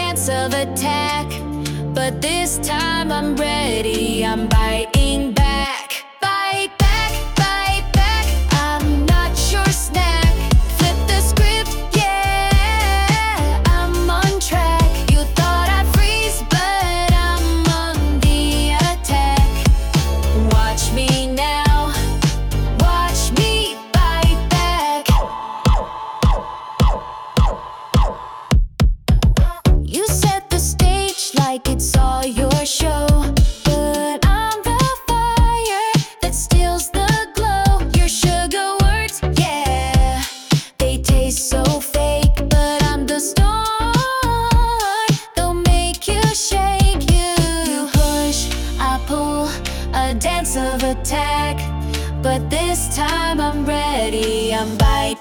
dance of attack, but this time I'm ready. I'm biting back. Bite back, bite back. I'm not your snack. Flip the script, yeah, I'm on track. You thought I'd freeze, but I'm on the attack. Watch me now, watch me bite back. You set the stage like it's all your show, but I'm the fire that steals the glow. Your sugar words, yeah, they taste so fake, but I'm the storm, they'll make you shake. You push, I pull, a dance of attack, but this time I'm ready. I'm biting